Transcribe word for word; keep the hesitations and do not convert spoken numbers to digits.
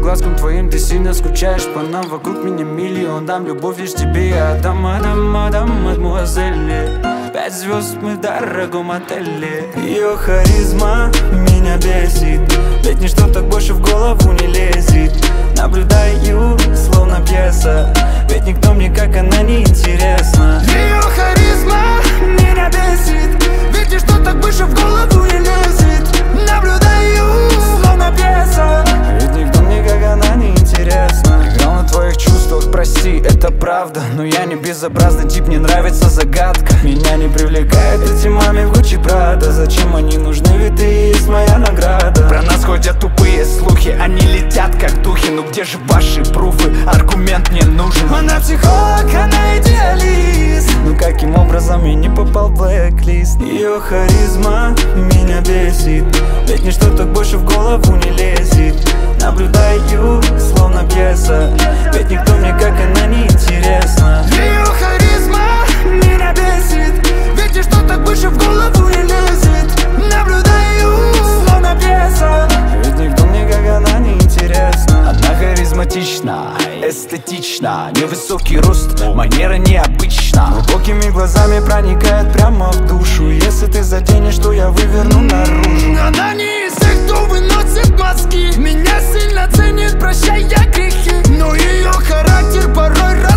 глазкам твоим ты сильно скучаешь по нам. Вокруг меня миллион, дам любовь лишь тебе. Я отдам, отдам, отдам, мадемуазель. Пять звезд мы в дорогом отеле. Ее харизма меня бесит, ведь ничто так больше в голову не лезет. Наблюдаю, словно пьеса, ведь никто мне как она не интересна. Ее харизма меня бесит, ведь ничто так больше в голову не лезет. Наблюдаю, словно пьеса, ведь никто мне как она не интересна. Играл на твоих чувствах, прости, это правда, но я не безобразный тип, мне нравится загадка. Меня не привлекают эти маме в Гуччи Прада. Зачем они нужны, ведь ты есть моя награда. Про нас ходят тупые слухи, они летят как духи. Ну где же ваши пруфы, аргумент мне нужен. Она психолог, она идеалист. Ну каким образом я не попал в блэк-лист? Ее харизма меня бесит, ведь ничто так больше в голову не лезет. Наблюдаю, словно пьеса, ведь никто мне как она не интересна. Ее харизма меня бесит, ведь ничто так больше в голову не лезет. Наблюдаю, словно пьеса, ведь никто мне как она не интересна. Она харизматична, эстетична, невысокий рост, манера необычна. Глубокими глазами проникает прямо в душу. Если ты заденешь, то я выверну наружу. Она не из тех, кто выносит мозги. Меня сильно ценит, прощая грехи, но ее характер порой раз